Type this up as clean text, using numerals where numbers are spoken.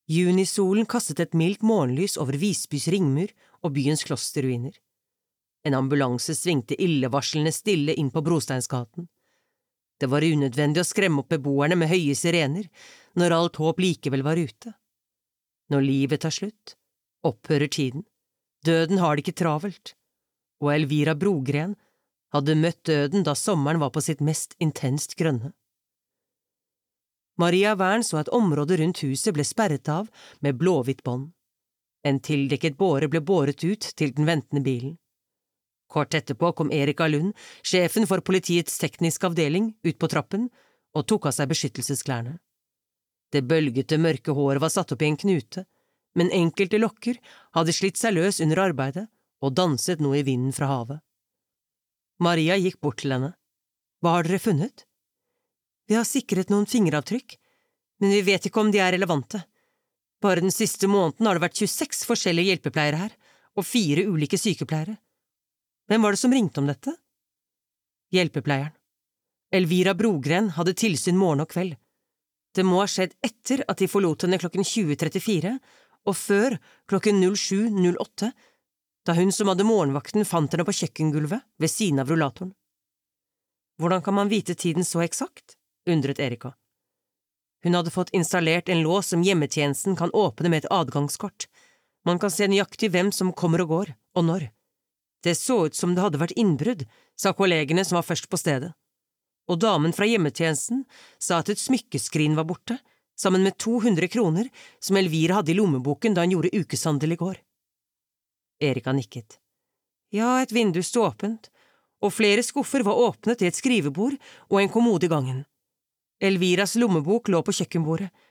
Junisolen kastet et mildt morgenlys over Visbys ringmur og byens klosterruiner. En ambulanse svingte illevarslende stille inn på Brosteinsgaten. Det var unødvendig å skremme opp beboerne med høye sirener, når alt håp likevel var ute. Når livet tar slutt, opphører tiden. Døden har det ikke travelt, og Elvira Brogren hadde møtt døden da sommeren var på sitt mest intenst grønne. Maria Wern så at området rundt huset ble sperret av med blåhvitt bånd. En tildekket båre ble båret ut til den ventende bilen. Kort etterpå kom Erika Lund, sjefen for politiets tekniske avdeling, ut på trappen og tok av seg beskyttelsesklærne. Det bølgete mørke håret var satt opp i en knute, men enkelte lokker hadde slitt seg løs under arbeidet og danset nå i vinden fra havet. Maria gikk bort til henne. Hva har dere funnet? Vi har sikret noen fingeravtrykk, men vi vet ikke om de er relevante. Bare den siste måneden har det vært 26 forskjellige hjelpepleiere her, og 4 ulike sykepleiere. Hvem var det som ringte om dette? Hjelpepleieren. Elvira Brogren hadde tilsyn morgen og kveld. Det må ha skjedd etter at de forlot henne klokken 20:34, og før klokken 07:08, da hun som hadde morgenvakten fant henne på kjøkkengulvet ved siden av rullatoren. Hvordan kan man vite tiden så eksakt? Undret Erika. Hun hadde fått installert en lås som hjemmetjenesten kan åpne med et adgangskort. Man kan se nøyaktig hvem som kommer og går, og når. Det så ut som det hadde vært innbrudd, sa kollegene som var først på stedet. Og damen fra hjemmetjenesten sa at et smykkeskrin var borte, sammen med 200 kroner som Elvira hadde i lommeboken da hun gjorde ukeshandel i går. Erika nikket. Ja, et vindu sto åpent, og flere skuffer var åpnet i et skrivebord og en kommode i gangen. Elviras lommebok lå på kjøkkenbordet,